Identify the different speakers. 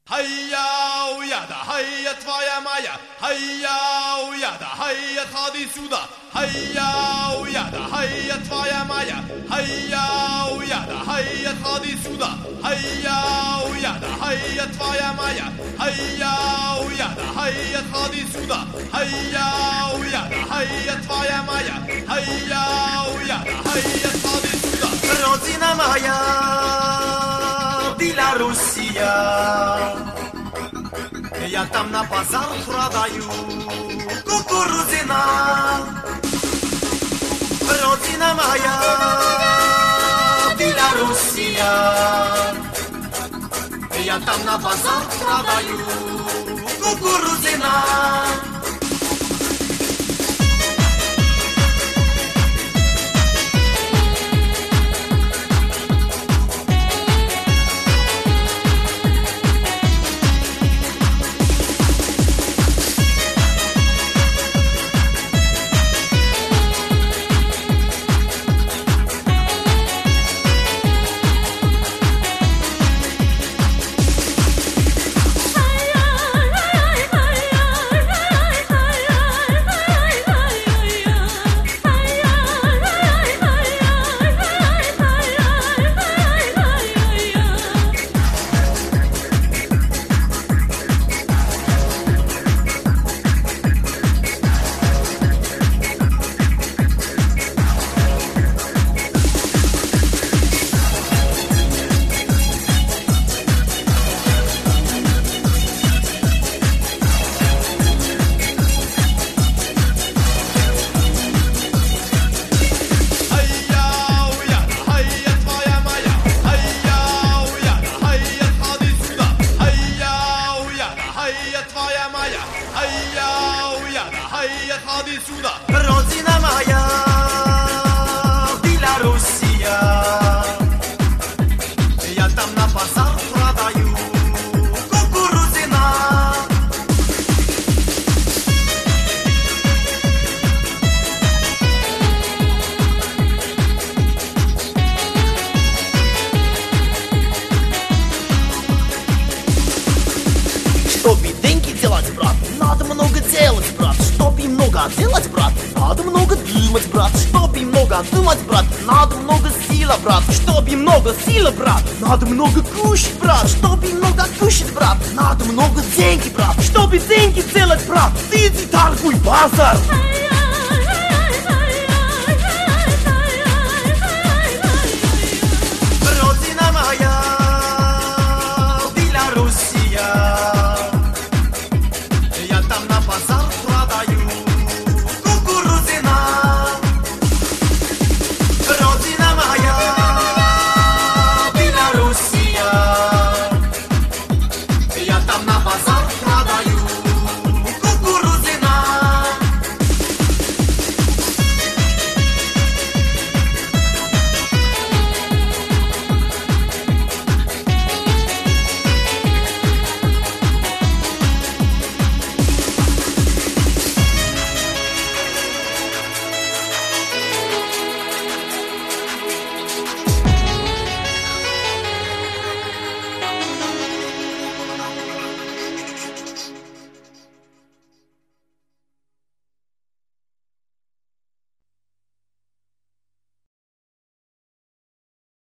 Speaker 1: Хайя, уяда, хайя, твоя моя, хайя, уяда, хайя, ходи сюда, хайя, уяда, хайя, твоя моя, хайя, уяда, хайя, ходи сюда, хайя, уяда, хайя, твоя моя, хайя, уяда, хайя, ходи сюда, хайя, уяда, хайя, твоя моя, хайя, уяда, хайя, ходи сюда.
Speaker 2: Родина моя, Белоруссия, я там на базар продаю кукурузина. Родина моя, Белоруссия, я там на базар продаю кукурузина. Родина моя, Белоруссия, я там на базар продаю кукурузина.
Speaker 3: Чтобы деньги делать, брат, надо много делать, брат. Чтобы много делать, брат, надо много думать, брат. Чтобы много думать, брат, надо много сила, брат. Чтобы много сила, брат, надо много кушать, брат. Чтобы много кушать, брат, надо много деньги, брат. Чтобы деньги делать, брат, ты иди торгуй базар.